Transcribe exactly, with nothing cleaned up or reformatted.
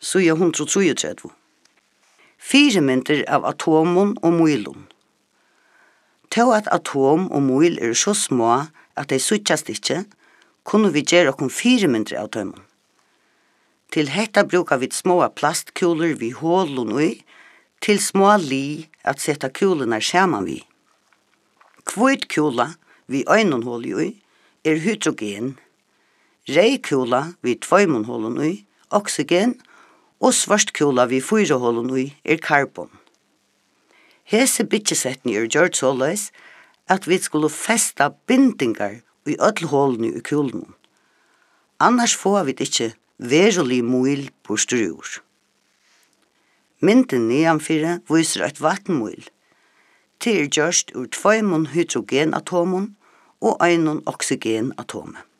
så er hundre og treogtredve. Fire mynter av atomen og mylon. Til at atom og myl er så små at de suttjast ikke, kunne vi gjøre okkom fire mynter av tøymon. Til hetta brukar vi små plastkuler vi hålun i, til små li at setta kulene saman vi. Kvit kula vi øynun hål i er hydrogen, rei kula vi tvøymon hålun i, oxygen, og svart kula vi fyra hålun i er karbon. Hese bytjesettene er gjort såleis at vi skulle festa bindingar i öll hålene i kulen. Annars får vi ikke verulig myl på styr. Mynden nedanfyrir viser et vattenmyl. Det er gjørst ur tveimon hydrogenatomen og einon oxygenatomen.